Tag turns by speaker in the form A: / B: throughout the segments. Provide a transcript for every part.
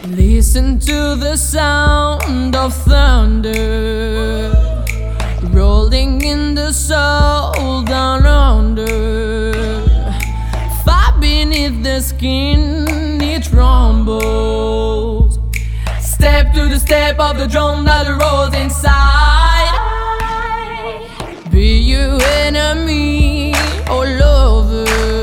A: Listen to the sound of thunder rolling in the soul down under. Far beneath the skin it rumbles. Step to the step of the drum that rolls inside. Be you enemy or lover,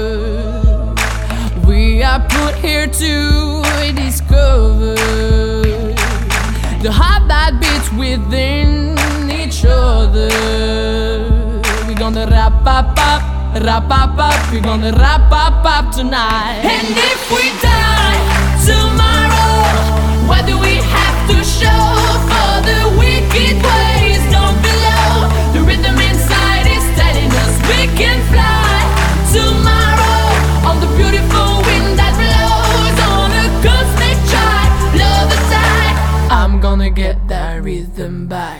A: we are put here to discover the heart that beats within each other. We're gonna wrap up, we're gonna wrap up tonight. And if we die tomorrow, what do we have to show for the wicked ways down below? The rhythm inside is telling us we can fly tomorrow on the beautiful wind that blows on a cosmic chart. Love the tide. I'm gonna get that rhythm back.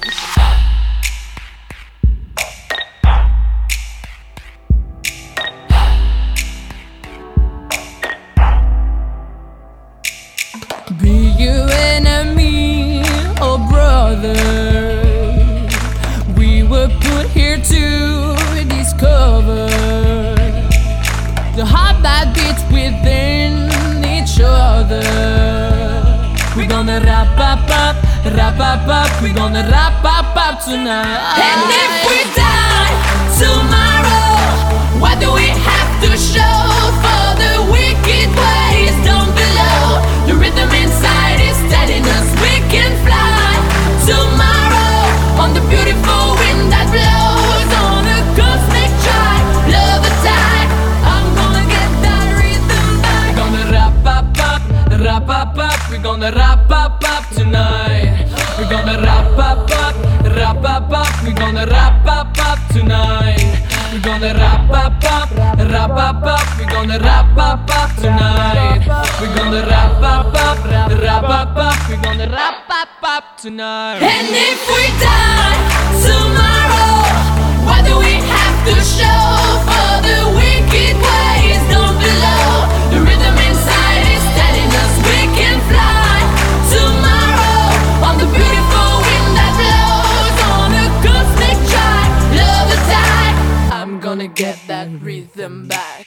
A: Be you enemy or brother, we were put here to discover the heart that beats within each other. We're gonna wrap up, we're gonna wrap up tonight. And if we die tomorrow, what do we have to show for the wicked ways down below? The rhythm inside is telling us we can fly tomorrow on the beautiful wind that blows on a cosmic chart. Love the tide. I'm gonna get that rhythm back. We're gonna wrap up, we're gonna wrap up tonight. We're gonna wrap up, we're gonna wrap up tonight. We're gonna wrap up, we're gonna wrap up tonight. We're gonna wrap up, we're gonna wrap up tonight. And if we die tomorrow, what do we have to show for the wicked ways down below? The rhythm inside is telling us we can fly tomorrow on the beautiful wind that blows on a cosmic chart. Love the tide. I'm gonna get that rhythm back.